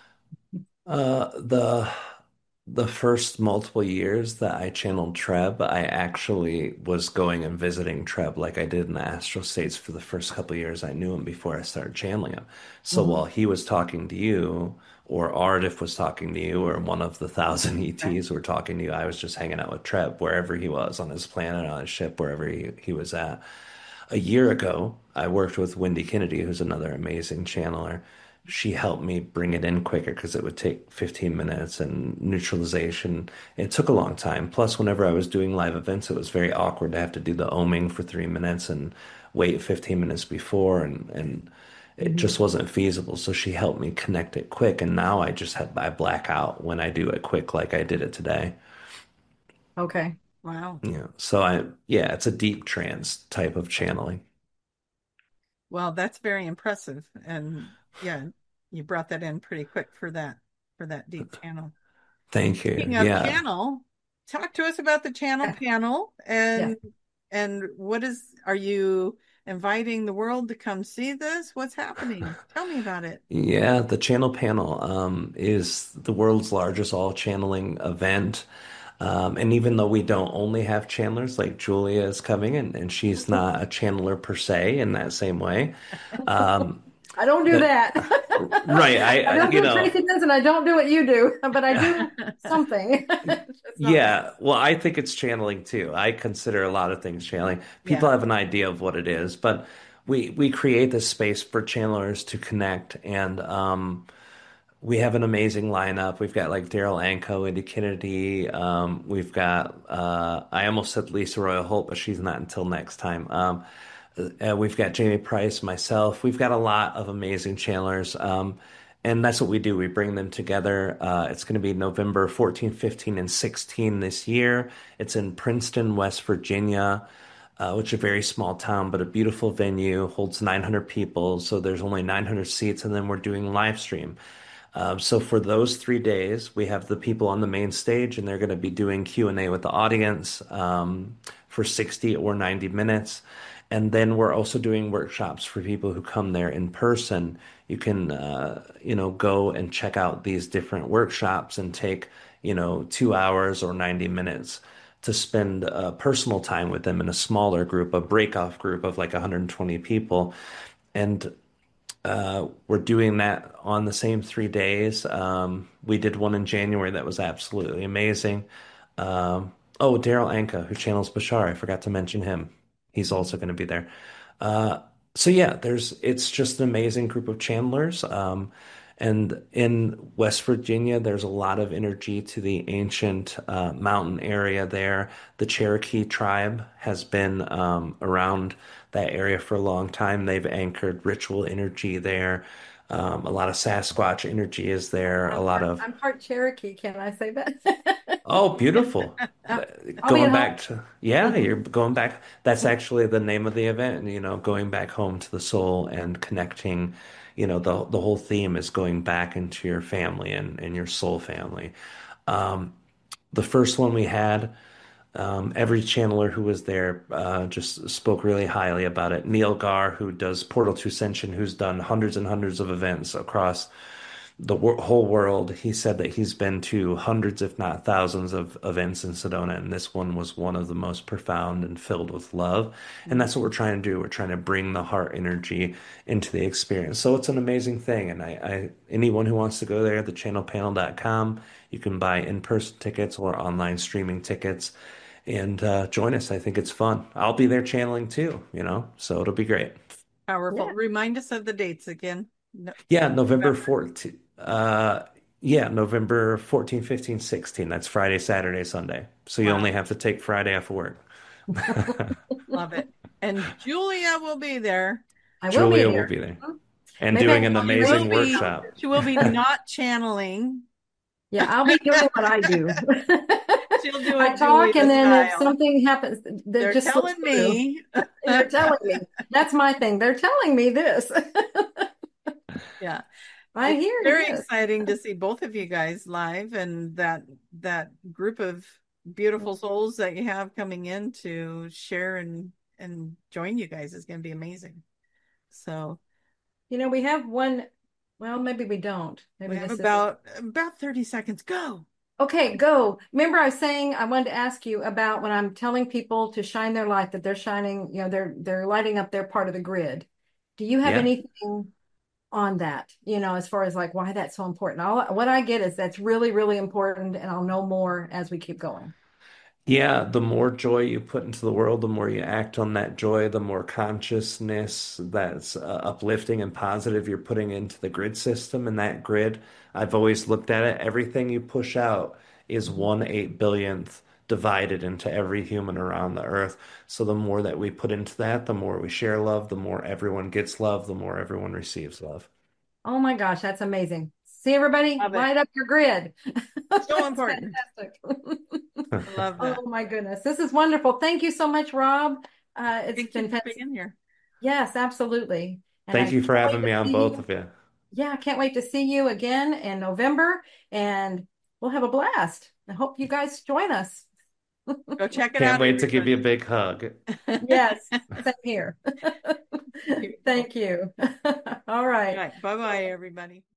uh the the first multiple years that I channeled Treb, I actually was going and visiting Treb like I did in the astral states for the first couple of years I knew him before I started channeling him. So Mhm. while he was talking to you, or Ardif was talking to you, or one of the thousand Right. E Ts were talking to you, I was just hanging out with Treb wherever he was on his planet, on his ship, wherever he, he was at. A year ago, I worked with Wendy Kennedy, who's another amazing channeler. She helped me bring it in quicker because it would take fifteen minutes and neutralization. It took a long time. Plus, whenever I was doing live events, it was very awkward to have to do the oming for three minutes and wait fifteen minutes before, and, and it Mhm. just wasn't feasible. So she helped me connect it quick. And now I just have, I black out when I do it quick, like I did it today. Okay. Wow. Yeah. So I, yeah, it's a deep trance type of channeling. Well, that's very impressive. And yeah, you brought that in pretty quick for that for that deep channel. Thank you. Speaking of Yeah. channel, talk to us about the channel Yeah. panel Yeah. and and what is are you inviting the world to come see this? What's happening? Tell me about it. Yeah, the channel panel um, is the world's largest all channeling event. Um, and even though we don't only have channelers, like Julia is coming and, and she's not a channeler per se in that same way. Um, I don't do that that. right. I, I I don't you do what know, Tracy does, and I don't do what you do, but I do something. It's not that. yeah, well, I think it's channeling too. I consider a lot of things channeling. People Yeah. have an idea of what it is, but we we create this space for channelers to connect, and um, we have an amazing lineup. We've got like Daryl Anko, Eddie Kennedy. Um, we've got uh, I almost said Lisa Royal Holt, but she's not until next time. Um, uh, we've got Jamie Price, myself. We've got a lot of amazing channelers. Um, and that's what we do. We bring them together. Uh, it's going to be November fourteen, fifteen, and sixteen this year. It's in Princeton, West Virginia, uh, which is a very small town, but a beautiful venue, holds nine hundred people. So there's only nine hundred seats, and then we're doing live stream. Um, so for those three days, we have the people on the main stage, and they're going to be doing Q and A with the audience um, for sixty or ninety minutes. And then we're also doing workshops for people who come there in person. You can, uh, you know, go and check out these different workshops and take, you know, two hours or ninety minutes to spend uh, personal time with them in a smaller group, a break-off group of like one hundred twenty people. And uh, we're doing that on the same three days. Um, we did one in January that was absolutely amazing. Um, oh, Daryl Anka, who channels Bashar, I forgot to mention him. He's also going to be there. Uh, so yeah, there's it's just an amazing group of channelers. Um, and in West Virginia, there's a lot of energy to the ancient uh, mountain area there. The Cherokee tribe has been um, around that area for a long time. They've anchored ritual energy there. Um, a lot of Sasquatch energy is there. A I'm lot part, of I'm part Cherokee. Can I say that? oh, beautiful. Uh, I'll be at Going home. back to, yeah, Mhm. you're going back. That's actually the name of the event, you know, going back home to the soul and connecting, you know, the the whole theme is going back into your family and, and your soul family. Um, the first one we had, um, every channeler who was there uh, just spoke really highly about it. Neil Gar, who does Portal to Ascension, who's done hundreds and hundreds of events across the wor whole world. He said that he's been to hundreds, if not thousands, of events in Sedona, and this one was one of the most profound and filled with love. And that's what we're trying to do. We're trying to bring the heart energy into the experience. So it's an amazing thing. And I, I anyone who wants to go there, the channel panel dot com, you can buy in-person tickets or online streaming tickets and uh, join us. I think it's fun. I'll be there channeling too, you know, so it'll be great. Powerful. Yeah. Remind us of the dates again. No, Yeah, November November. fourteenth. Uh, yeah, November fourteenth, fifteenth, sixteenth. That's Friday, Saturday, Sunday. So you only Wow. have to take Friday off of work. Love it. And Julia will be there. I will be Julia will there. be there Mhm. and Maybe I doing can an help She you raise will amazing the be workshop. calendar. she will be not channeling. Yeah, I'll be doing what I do. She'll do I it talk, Julia and then if style. something happens that They're just slips telling through, me. they're telling me. That's my thing. They're telling me this. Yeah. I It's hear very this. exciting to see both of you guys live and that that group of beautiful souls that you have coming in to share and and join you guys is going to be amazing. So You know, we have one. Well, maybe we don't. we Maybe have this is it. about about thirty seconds. Go. Okay, go. Remember, I was saying I wanted to ask you about when I'm telling people to shine their light, that they're shining, you know, they're they're lighting up their part of the grid. Do you have Yeah. anything on that, you know, as far as like why that's so important? All what I get is that's really, really important, and I'll know more as we keep going. Yeah, the more joy you put into the world, the more you act on that joy, the more consciousness that's uh, uplifting and positive you're putting into the grid system. And that grid, I've always looked at it, everything you push out is Mhm. one eight billionth divided into every human around the earth. So the more that we put into that, the more we share love, the more everyone gets love, the more everyone receives love. Oh my gosh, that's amazing. See everybody, Love it. light up your grid. So That's important. fantastic. I love that. Oh my goodness. This is wonderful. Thank you so much, Rob. Uh, it's Thank you been for fantastic. being here. Yes, absolutely. And I Thank you can't for wait having to me on see both you. of you. Yeah, I can't wait to see you again in November, and we'll have a blast. I hope you guys join us. Go check it Can't out, wait to give you a everybody. big hug. Yes, same here. Beautiful. Thank you. All All right. right. Bye bye, everybody.